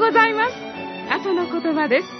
ございます。朝の言葉です。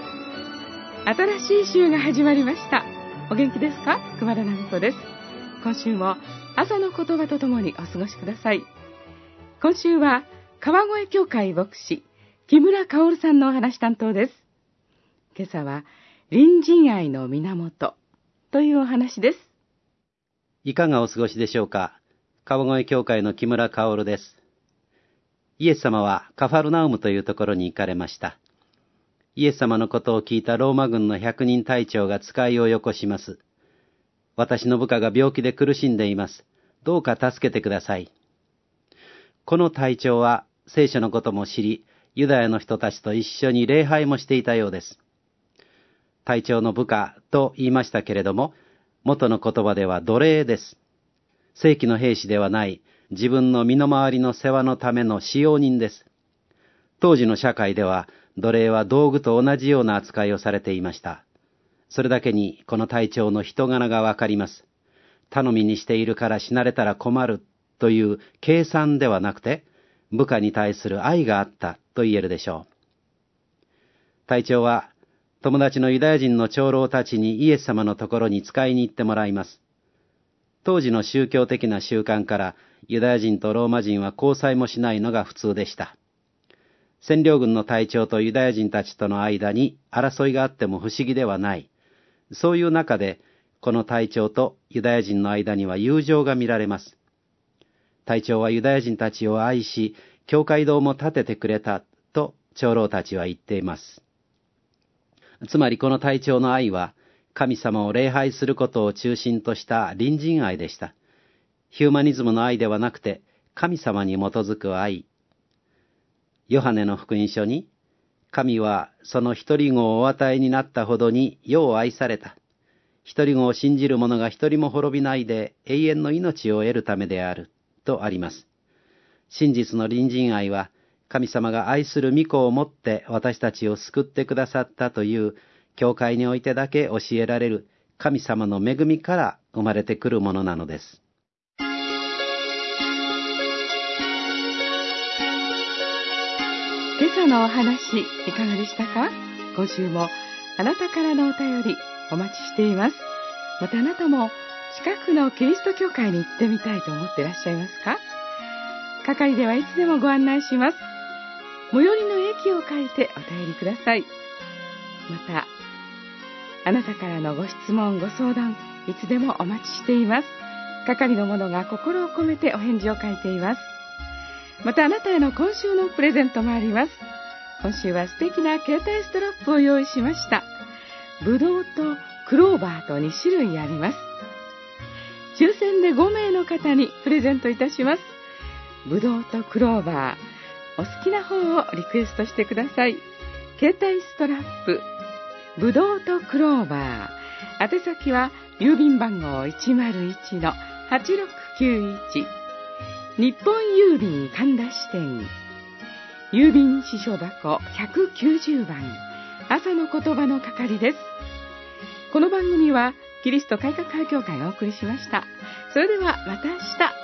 新しい週が始まりました。お元気ですか？熊田奈美子です。今週も朝の言葉とともにお過ごしください。今週は川越教会牧師木村薫さんのお話担当です。今朝は隣人愛の源というお話です。 いかがお過ごしでしょうか。川越教会の木村薫です。イエス様はカファルナウムというところに行かれました。イエス様のことを聞いたローマ軍の100人隊長が使いをよこします。私の部下が病気で苦しんでいます。どうか助けてください。この隊長は聖書のことも知り、ユダヤの人たちと一緒に礼拝もしていたようです。隊長の部下と言いましたけれども、元の言葉では奴隷です。正規の兵士ではない、自分の身の回りの世話のための使用人です。当時の社会では、奴隷は道具と同じような扱いをされていました。それだけに、この隊長の人柄がわかります。頼みにしているから死なれたら困るという計算ではなくて、部下に対する愛があったと言えるでしょう。隊長は、友達のユダヤ人の長老たちにイエス様のところに使いに行ってもらいます。当時の宗教的な習慣から、ユダヤ人とローマ人は交際もしないのが普通でした。占領軍の隊長とユダヤ人たちとの間に争いがあっても不思議ではない。そういう中で、この隊長とユダヤ人の間には友情が見られます。隊長はユダヤ人たちを愛し、教会堂も建ててくれたと長老たちは言っています。つまりこの隊長の愛は、神様を礼拝することを中心とした隣人愛でした。ヒューマニズムの愛ではなくて、神様に基づく愛。ヨハネの福音書に、神はその一人子をお与えになったほどに世を愛された。一人子を信じる者が一人も滅びないで永遠の命を得るためである、とあります。真実の隣人愛は、神様が愛する御子をもって私たちを救ってくださったという、教会においてだけ教えられる神様の恵みから生まれてくるものなのです。 今朝のお話いかがでしたか？今週もあなたからのお便りお待ちしています。またあなたも近くのキリスト教会に行ってみたいと思っていらっしゃいますか？係ではいつでもご案内します。最寄りの駅を書いてお便りください。またあなたからのご質問ご相談いつでもお待ちしています。係の者が心を込めてお返事を書いています。またあなたへの今週のプレゼントもあります。今週は素敵な携帯ストラップを用意しました。ぶどうとクローバーと2種類あります。抽選で5名の方にプレゼントいたします。ぶどうとクローバー、お好きな方をリクエストしてください。携帯ストラップ、ぶどうとクローバー、宛先は郵便番号 101-8691、日本郵便神田支店、郵便支所箱190番、朝の言葉の係です。この番組はキリスト改革派教会がお送りしました。それではまた明日。